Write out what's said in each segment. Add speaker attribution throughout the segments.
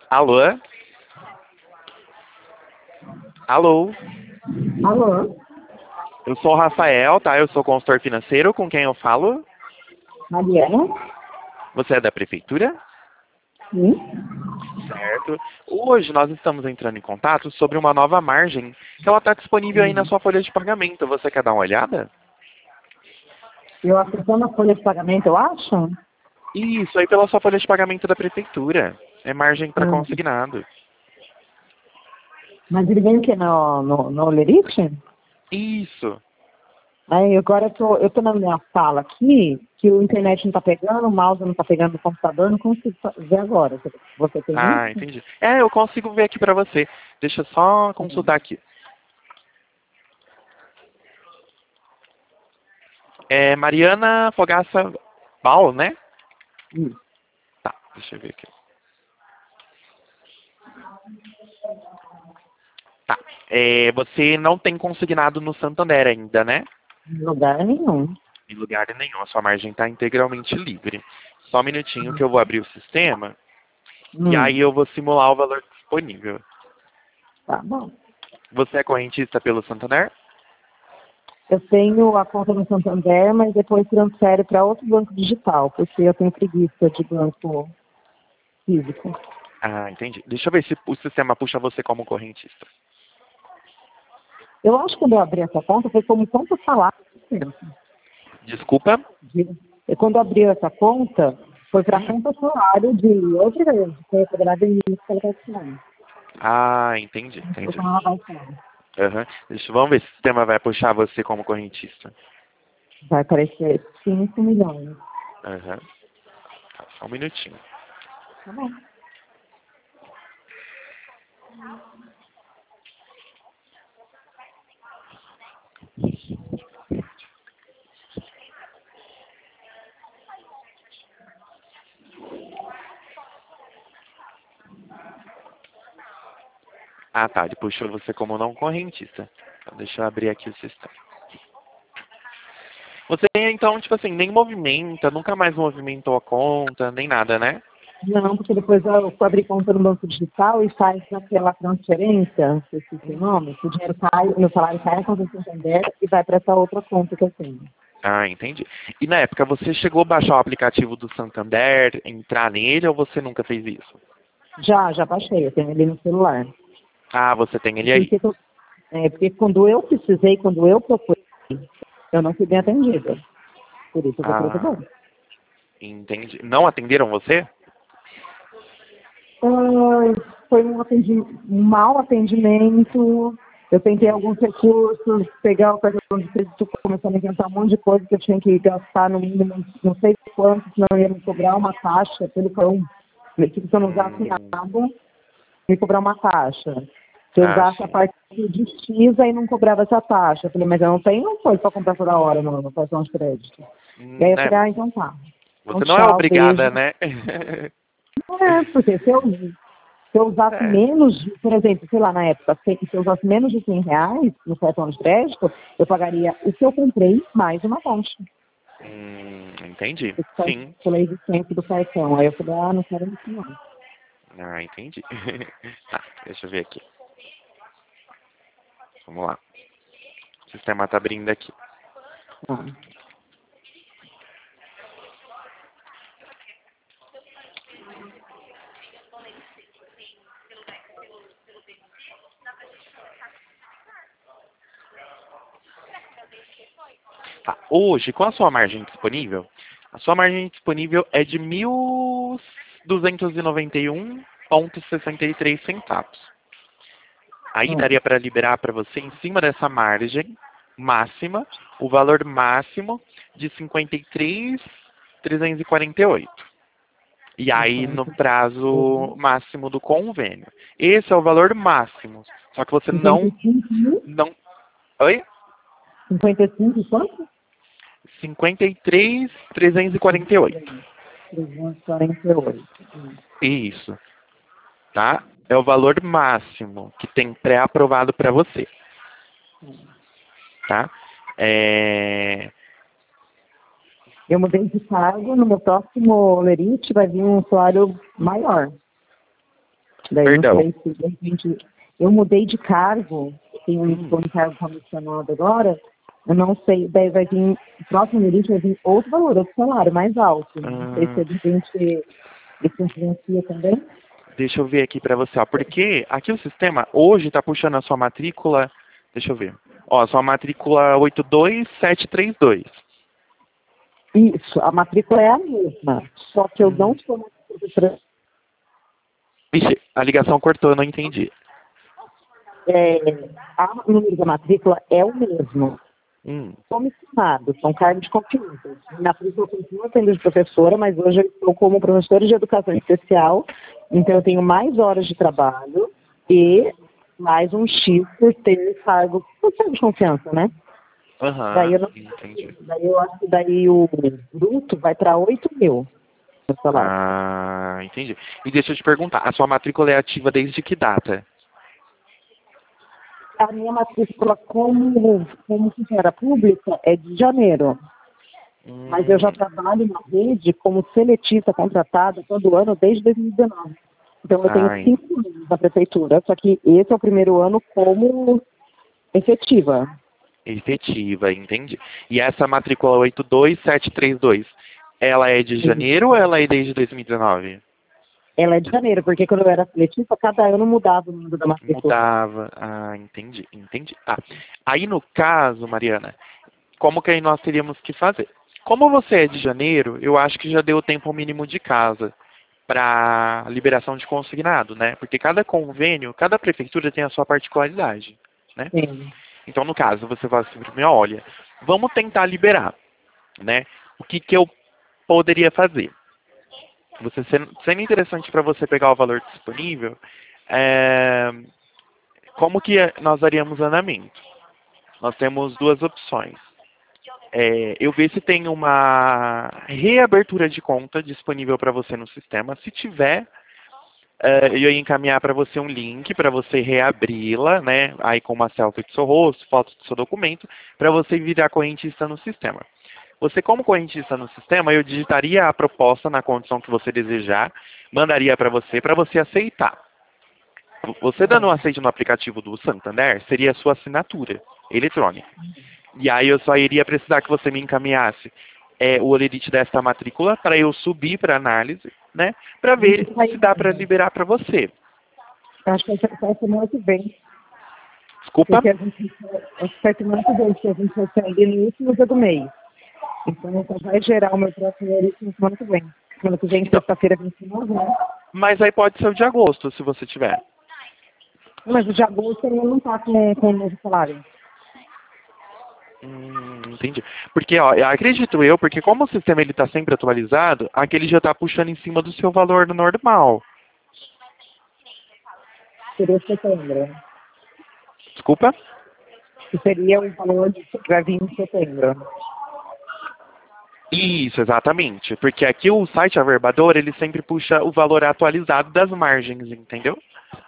Speaker 1: Alô? Alô?
Speaker 2: Alô?
Speaker 1: Eu sou o Rafael, tá? Eu sou consultor financeiro. Com quem eu falo?
Speaker 2: Mariana?
Speaker 1: Você é da prefeitura?
Speaker 2: Sim.
Speaker 1: Certo. Hoje nós estamos entrando em contato sobre uma nova margem que ela está disponível aí na sua folha de pagamento. Você quer dar uma olhada?
Speaker 2: Eu acessando a folha de pagamento, eu acho?
Speaker 1: Isso, aí pela sua folha de pagamento da prefeitura. É margem para
Speaker 2: Hum.
Speaker 1: consignado.
Speaker 2: Mas ele vem o quê? No Lerite?
Speaker 1: Isso.
Speaker 2: Aí agora eu tô na minha sala aqui, que o internet não tá pegando, o mouse não tá pegando no computador, não consigo ver agora. Você tem
Speaker 1: Ah,
Speaker 2: isso?
Speaker 1: entendi. É, eu consigo ver aqui para você. Deixa eu só consultar aqui. É Mariana Fogaça Bal, né?
Speaker 2: Isso.
Speaker 1: Tá, deixa eu ver aqui. Tá. Você não tem consignado no Santander ainda, né?
Speaker 2: Em lugar nenhum.
Speaker 1: Em lugar nenhum. A sua margem está integralmente livre. Só um minutinho que eu vou abrir o sistema e aí
Speaker 2: Hum.
Speaker 1: eu vou simular o valor disponível.
Speaker 2: Tá bom.
Speaker 1: Você é correntista pelo Santander?
Speaker 2: Eu tenho a conta no Santander, mas depois transfere para outro banco digital, porque eu tenho preguiça de banco físico.
Speaker 1: Ah, entendi. Deixa eu ver se o sistema puxa você como correntista.
Speaker 2: Eu acho que quando eu abri essa conta foi como conta salário.
Speaker 1: Desculpa?
Speaker 2: Quando eu abri essa conta, foi para conta salário de outra vez, que foi federada em que ela está assinando.
Speaker 1: Ah, entendi,
Speaker 2: Foi
Speaker 1: entendi.
Speaker 2: como ela vai assinar.
Speaker 1: Aham. Vamos ver se o sistema vai puxar você como correntista.
Speaker 2: Vai aparecer 5 milhões.
Speaker 1: Aham. Tá, só um minutinho.
Speaker 2: Tá bom.
Speaker 1: Ah, tá. Ele puxou você como não correntista. Então, deixa eu abrir aqui o sistema. Você, então, tipo assim, nem movimenta, nunca mais movimentou a conta, nem nada, né?
Speaker 2: Não, porque depois eu abri conta no banco digital e faz aquela transferência, não sei se tem nome, que o dinheiro cai, o meu salário cai na conta do Santander e vai para essa outra conta que eu tenho.
Speaker 1: Ah, entendi. E na época, você chegou a baixar o aplicativo do Santander, entrar nele, ou você nunca fez isso?
Speaker 2: Já baixei, eu tenho ele no celular.
Speaker 1: Ah, você tem ele aí.
Speaker 2: Porque quando eu precisei, quando eu procurei, eu não fui bem atendida. Por isso eu vou para outro
Speaker 1: Ah,
Speaker 2: banco.
Speaker 1: entendi. Não atenderam você?
Speaker 2: Ai, foi um mau atendimento. Eu tentei alguns recursos, pegar o cartão de crédito, começando a inventar um monte de coisa que eu tinha que gastar no mínimo, não sei quanto, senão ia me cobrar uma taxa pelo cão. Se eu não usasse
Speaker 1: Hum,
Speaker 2: nada, me cobrar uma taxa. Se eu
Speaker 1: ah,
Speaker 2: usasse a
Speaker 1: sim.
Speaker 2: parte de X, aí não cobrava essa taxa. Eu falei, mas eu não tenho coisa para comprar toda hora no cartão de crédito. E aí eu
Speaker 1: Né,
Speaker 2: falei, então tá. Então
Speaker 1: você não é
Speaker 2: tchau,
Speaker 1: obrigada,
Speaker 2: beijo.
Speaker 1: né?
Speaker 2: Porque se eu usasse
Speaker 1: É.
Speaker 2: menos de, por exemplo, sei lá, na época, se eu usasse menos de R$ 100 no cartão de crédito, eu pagaria o que eu comprei mais uma taxa.
Speaker 1: Entendi.
Speaker 2: Esse faz
Speaker 1: Sim.
Speaker 2: pela existência do cartão. Aí eu falei, não quero isso não.
Speaker 1: Ah, entendi. Tá, deixa eu ver aqui. Vamos lá. O sistema tá abrindo aqui.
Speaker 2: Tá.
Speaker 1: Tá. Hoje, qual a sua margem disponível? A sua margem disponível é de 1.291,63 centavos. Aí
Speaker 2: Hum.
Speaker 1: daria para liberar para você, em cima dessa margem máxima, o valor máximo de 53.348. E aí no prazo máximo do convênio. Esse é o valor máximo. Só que você
Speaker 2: 55 mil?
Speaker 1: não, oi?
Speaker 2: 55 quanto?
Speaker 1: 53.348.
Speaker 2: 348.
Speaker 1: Isso, tá? É o valor máximo que tem pré-aprovado para você, tá? É...
Speaker 2: Eu mudei de cargo, no meu próximo lerite vai vir um salário maior. Daí
Speaker 1: Perdão.
Speaker 2: não sei se de repente eu mudei de cargo, tenho um cargo comissionado agora, eu não sei, daí vai vir, o próximo limite vai vir outro valor, outro salário mais alto. Não sei se de repente isso influencia também.
Speaker 1: Deixa eu ver aqui para você, ó, porque aqui o sistema hoje está puxando a sua matrícula, deixa eu ver, ó, a sua matrícula 82732.
Speaker 2: Isso, a matrícula é a mesma, só que eu não sou mais professora.
Speaker 1: Vixe, a ligação cortou, eu não entendi.
Speaker 2: O número da matrícula é o mesmo.
Speaker 1: Hum.
Speaker 2: Comissionado, são cargos de confiança. Na matrícula eu continuo sendo de professora, mas hoje eu estou como professora de educação especial, então eu tenho mais horas de trabalho e mais um X por ter cargo de confiança, né? Daí eu não,
Speaker 1: Entendi.
Speaker 2: daí eu acho que daí o bruto vai para 8 mil no salário.
Speaker 1: Ah, entendi. E deixa eu te perguntar, a sua matrícula é ativa desde que data?
Speaker 2: A minha matrícula como funcionária pública é de janeiro, mas eu já trabalho na rede como seletista contratada todo ano desde 2019. Então eu tenho 5 anos na prefeitura, só que esse é o primeiro ano como efetiva.
Speaker 1: Efetiva, entendi. E essa matrícula 82732, ela é de janeiro ou ela é desde 2019?
Speaker 2: Ela é de janeiro, porque quando eu era seletista, cada ano mudava o número da matrícula.
Speaker 1: Mudava. Ah, entendi. Ah, aí no caso, Mariana, como que aí nós teríamos que fazer? Como você é de janeiro, eu acho que já deu o tempo mínimo de casa para liberação de consignado, né? Porque cada convênio, cada prefeitura tem a sua particularidade, né?
Speaker 2: Sim.
Speaker 1: Então, no caso, você vai assim para mim, olha, vamos tentar liberar, né? O que que eu poderia fazer? Você sendo interessante para você pegar o valor disponível, como que nós daríamos andamento? Nós temos duas opções. Eu ver se tem uma reabertura de conta disponível para você no sistema. Se tiver, eu ia encaminhar para você um link para você reabri-la, né? Aí com uma selfie do seu rosto, foto do seu documento, para você virar correntista no sistema. Você, como correntista no sistema, eu digitaria a proposta na condição que você desejar, mandaria para você aceitar. Você dando um aceite no aplicativo do Santander, seria a sua assinatura eletrônica. E aí eu só iria precisar que você me encaminhasse o holerite desta matrícula para eu subir para análise, né? Para ver se dá para liberar para você.
Speaker 2: Acho que vai ser muito bem.
Speaker 1: Desculpa?
Speaker 2: Porque acho que vai ser muito bem, porque a gente recebe no último dia do mês. Então, vai gerar o meu próximo holerite na semana que vem. Semana que vem, sexta-feira, 29, né?
Speaker 1: Mas aí pode ser o de agosto, se você tiver.
Speaker 2: Mas o de agosto ele não está com o novo salário.
Speaker 1: Entendi. Porque, ó, acredito eu, porque como o sistema ele está sempre atualizado, aquele já está puxando em cima do seu valor normal.
Speaker 2: Seria setembro.
Speaker 1: Desculpa?
Speaker 2: Que seria o valor que vai vir em setembro.
Speaker 1: Isso, exatamente. Porque aqui o site Averbador, ele sempre puxa o valor atualizado das margens, entendeu?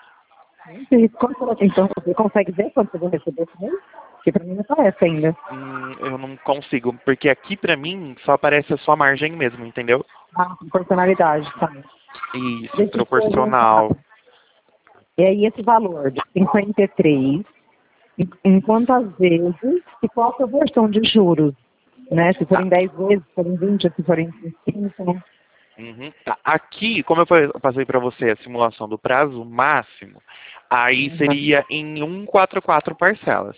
Speaker 2: Então, você consegue ver quanto você vai receber esse mês? Porque para mim não aparece ainda.
Speaker 1: Eu não consigo, porque aqui pra mim só aparece a sua margem mesmo, entendeu?
Speaker 2: Proporcionalidade, tá.
Speaker 1: Isso, proporcional.
Speaker 2: E aí esse valor de 53, em quantas vezes e qual a versão de juros? Né? Se forem 10 vezes, se forem 20, se forem 5, né?
Speaker 1: Tá. Aqui, como eu passei para você a simulação do prazo máximo, aí seria em 144 parcelas.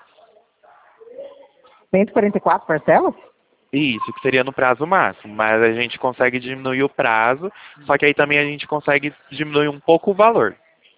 Speaker 2: 144 parcelas?
Speaker 1: Isso, que seria no prazo máximo, mas a gente consegue diminuir o prazo, só que aí também a gente consegue diminuir um pouco o valor.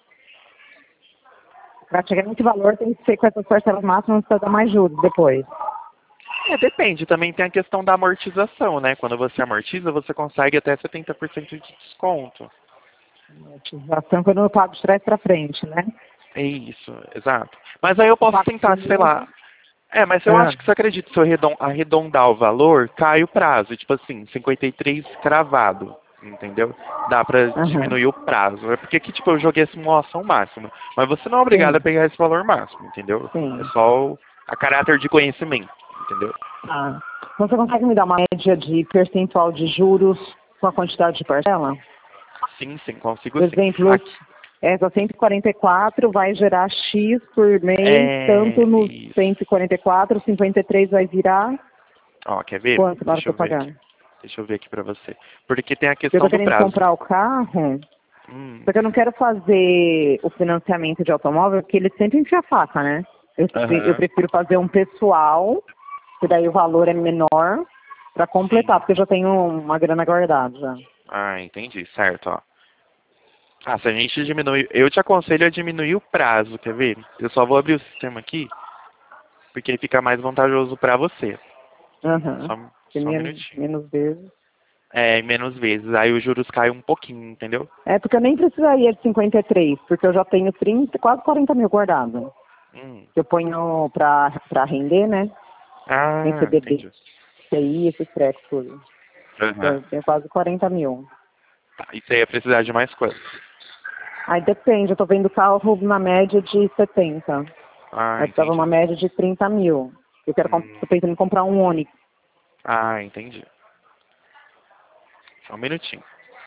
Speaker 2: Para chegar nesse valor tem que ser com essas parcelas máximas para dar mais juros depois.
Speaker 1: Depende, também tem a questão da amortização, né? Quando você amortiza, você consegue até 70% de desconto.
Speaker 2: Amortização quando eu pago de trás para frente, né?
Speaker 1: É isso, exato. Mas aí eu posso tentar, sei lá. Mas eu acho que você acredita, se eu arredondar o valor, cai o prazo. Tipo assim, 53 cravado, entendeu? Dá pra diminuir o prazo. É porque aqui, tipo, eu joguei a simulação máxima. Mas você não é obrigado a pegar esse valor máximo, entendeu?
Speaker 2: Sim.
Speaker 1: É só a caráter de conhecimento, entendeu?
Speaker 2: Então você consegue me dar uma média de percentual de juros com a quantidade de parcela?
Speaker 1: Sim, consigo
Speaker 2: Por
Speaker 1: sim.
Speaker 2: exemplo, Essa 144 vai gerar X por mês, tanto no
Speaker 1: Isso.
Speaker 2: 144, 53 vai virar
Speaker 1: Ó, quer ver?
Speaker 2: quanto na hora
Speaker 1: Deixa
Speaker 2: que eu
Speaker 1: eu ver
Speaker 2: pagar?
Speaker 1: aqui. Deixa eu ver aqui pra você. Porque tem a
Speaker 2: Eu
Speaker 1: questão
Speaker 2: tô
Speaker 1: do
Speaker 2: querendo
Speaker 1: prazo.
Speaker 2: comprar o carro,
Speaker 1: Hum,
Speaker 2: porque eu não quero fazer o financiamento de automóvel, porque ele sempre enfia a faca, né? Eu
Speaker 1: aham,
Speaker 2: prefiro fazer um pessoal, que daí o valor é menor, para completar,
Speaker 1: sim.
Speaker 2: porque eu já tenho uma grana guardada já.
Speaker 1: Ah, entendi. Certo, ó. Ah, se a gente diminui... Eu te aconselho a diminuir o prazo, quer ver? Eu só vou abrir o sistema aqui, porque fica mais vantajoso pra você.
Speaker 2: Aham.
Speaker 1: Só um minutinho.
Speaker 2: Menos vezes.
Speaker 1: É, em menos vezes. Aí os juros caem um pouquinho, entendeu?
Speaker 2: É, porque eu nem precisaria de 53, porque eu já tenho 30, quase 40 mil guardado.
Speaker 1: Hum.
Speaker 2: Que eu ponho pra render, né? Tem
Speaker 1: Ah,
Speaker 2: CDB,
Speaker 1: entendi.
Speaker 2: CI, esses trecos tudo.
Speaker 1: Aham.
Speaker 2: Eu tenho quase 40 mil.
Speaker 1: Tá, e você ia precisar de mais quanto?
Speaker 2: Aí depende, eu tô vendo carro na média de 70.
Speaker 1: Ah,
Speaker 2: Aí precisava uma
Speaker 1: entendi.
Speaker 2: média de 30 mil. Eu quero,
Speaker 1: Hum.
Speaker 2: tô pensando em comprar um Onix.
Speaker 1: Ah, entendi. Só um minutinho.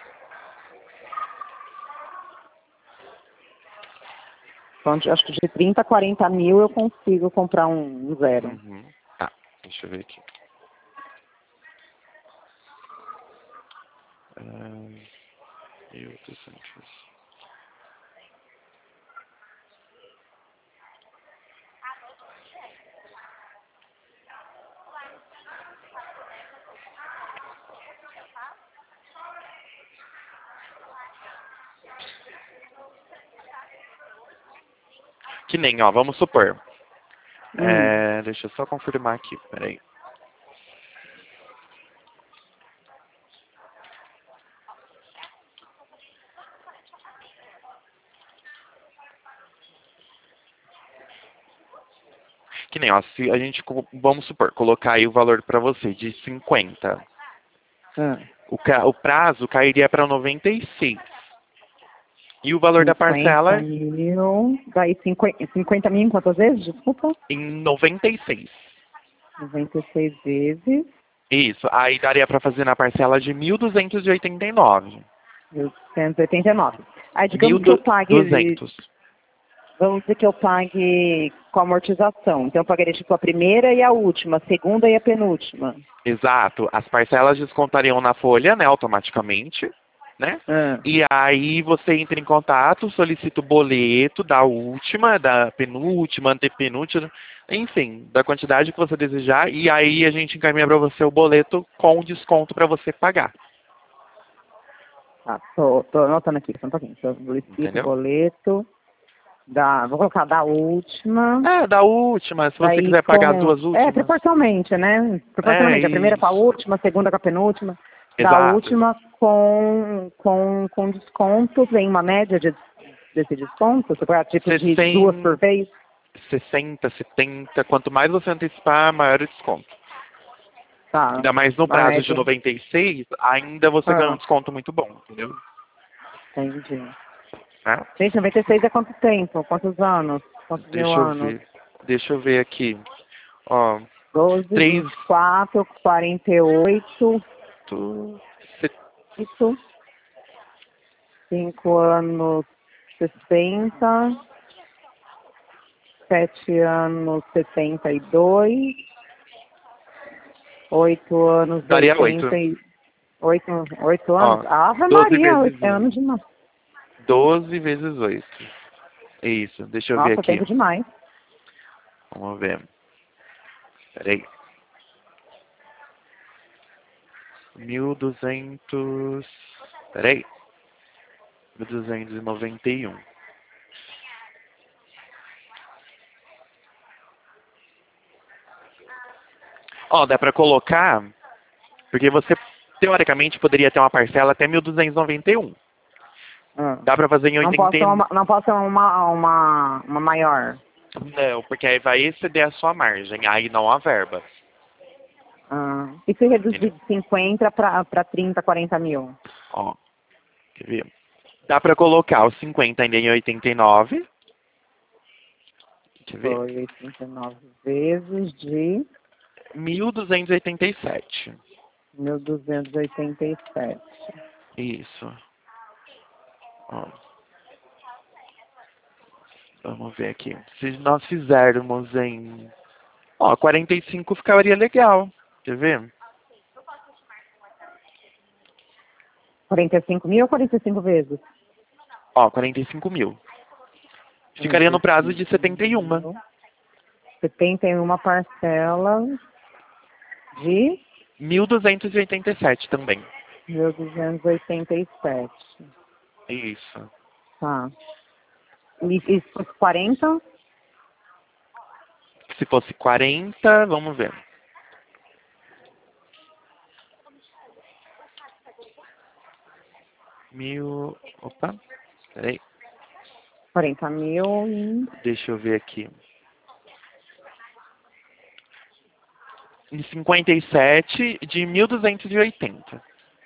Speaker 2: Então, acho que de 30 a 40 mil eu consigo comprar um zero.
Speaker 1: Uhum. Tá, deixa eu ver aqui. Ah, 1.200. Que nem, ó, vamos supor. Deixa eu só confirmar aqui, peraí. Que nem, ó, se a gente, vamos supor, colocar aí o valor pra você de 50.
Speaker 2: Ah,
Speaker 1: O prazo cairia para 96. E o valor da
Speaker 2: 50
Speaker 1: parcela
Speaker 2: mil. Daí 50 mil em quantas vezes? Desculpa.
Speaker 1: em 96.
Speaker 2: 96 vezes.
Speaker 1: Isso, aí daria para fazer na parcela de 1.289.
Speaker 2: 1.189. Aí digamos que eu pague,
Speaker 1: 1.200.
Speaker 2: vamos dizer que eu pague com amortização. Então eu pagaria tipo a primeira e a última, a segunda e a penúltima.
Speaker 1: Exato. As parcelas descontariam na folha, né, automaticamente, né?
Speaker 2: Ah,
Speaker 1: E aí você entra em contato, solicita o boleto da última, da penúltima, antepenúltima, enfim, da quantidade que você desejar, e aí a gente encaminha para você o boleto com desconto para você pagar,
Speaker 2: tá, tô anotando aqui, só um pouquinho. Eu solicito o
Speaker 1: entendeu?
Speaker 2: boleto vou colocar da última.
Speaker 1: É, da última, se você
Speaker 2: Daí
Speaker 1: quiser pagar as duas
Speaker 2: é,
Speaker 1: últimas.
Speaker 2: proporcionalmente, né?
Speaker 1: É,
Speaker 2: Proporcionalmente, a primeira com a
Speaker 1: isso.
Speaker 2: última, a segunda com a penúltima. Da
Speaker 1: Exato.
Speaker 2: última com desconto, tem uma média desse desconto? Você pode tipo de duas por
Speaker 1: 60,
Speaker 2: vez?
Speaker 1: 60, 70, quanto mais você antecipar, maior o desconto.
Speaker 2: Tá,
Speaker 1: Ainda mais no
Speaker 2: uma
Speaker 1: prazo de
Speaker 2: média.
Speaker 1: 96, ainda você ganha um
Speaker 2: Ah,
Speaker 1: desconto muito bom, entendeu?
Speaker 2: entendi.
Speaker 1: Né?
Speaker 2: Gente, 96 é quanto tempo? Quantos anos? Quantos mil
Speaker 1: Deixa eu
Speaker 2: anos?
Speaker 1: ver. Deixa eu ver aqui. Ó,
Speaker 2: 12,
Speaker 1: 3,
Speaker 2: 24, 48, isso, 5 anos, 60, 7 anos, 72, 8 anos,
Speaker 1: daria 8.
Speaker 2: 8 anos?
Speaker 1: Ó,
Speaker 2: Ave
Speaker 1: 12
Speaker 2: Maria,
Speaker 1: vezes
Speaker 2: 8
Speaker 1: 8.
Speaker 2: anos demais.
Speaker 1: 12 vezes 8. Isso, deixa eu ver
Speaker 2: Nossa,
Speaker 1: aqui.
Speaker 2: tempo demais.
Speaker 1: Vamos ver. Peraí. 1.200. Peraí. 1.291. Ó, dá pra colocar, porque você teoricamente poderia ter uma parcela até 1.291.
Speaker 2: Ah.
Speaker 1: Dá pra fazer em
Speaker 2: Não posso ter
Speaker 1: 80.
Speaker 2: uma maior.
Speaker 1: Não, porque aí vai exceder a sua margem, aí não a verba.
Speaker 2: Ah. E se reduzir
Speaker 1: Entendeu?
Speaker 2: de 50 para 30, 40 mil?
Speaker 1: Ó, quer ver? Dá pra colocar os 50 ainda em 89. Quer ver?
Speaker 2: Foi 89 vezes de
Speaker 1: 1.287.
Speaker 2: 1.287.
Speaker 1: Isso. Ó. Vamos ver aqui. Se nós fizermos em... Ó, 45 ficaria legal. Quer ver?
Speaker 2: 45 mil ou 45 vezes?
Speaker 1: Ó, 45 mil. Ficaria no prazo de 71.
Speaker 2: 71 parcelas de
Speaker 1: 1.287 também.
Speaker 2: 1.287.
Speaker 1: Isso.
Speaker 2: Tá. E se fosse 40?
Speaker 1: Se fosse 40, vamos ver. Opa, peraí.
Speaker 2: 40 mil em
Speaker 1: Deixa eu ver aqui. Em 57 de 1.280.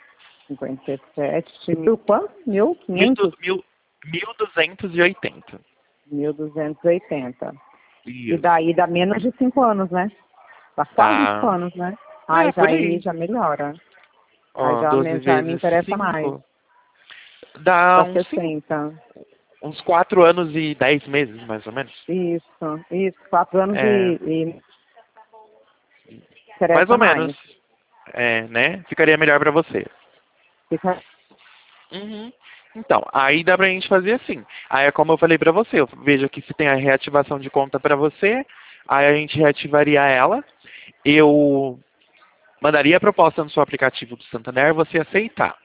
Speaker 2: 57 mil quanto? 1.500?
Speaker 1: 1.280.
Speaker 2: 1.280. E
Speaker 1: Isso.
Speaker 2: daí dá menos de 5 anos, né? Dá quase 5
Speaker 1: Tá.
Speaker 2: anos, né? Aí
Speaker 1: Por
Speaker 2: aí
Speaker 1: aí.
Speaker 2: já melhora. Aí
Speaker 1: Ó, 12
Speaker 2: já me
Speaker 1: vezes
Speaker 2: interessa mais.
Speaker 1: 5. Dá
Speaker 2: Dá
Speaker 1: uns
Speaker 2: 60.
Speaker 1: uns 4 anos e 10 meses, mais ou menos.
Speaker 2: Isso. 4 anos
Speaker 1: É,
Speaker 2: e
Speaker 1: mais
Speaker 2: interessa
Speaker 1: ou menos.
Speaker 2: mais.
Speaker 1: É, né? Ficaria melhor pra você.
Speaker 2: Fica...
Speaker 1: Uhum. Então, aí dá pra gente fazer assim. Aí é como eu falei pra você, eu vejo aqui se tem a reativação de conta pra você, aí a gente reativaria ela, eu mandaria a proposta no seu aplicativo do Santander, você aceitar.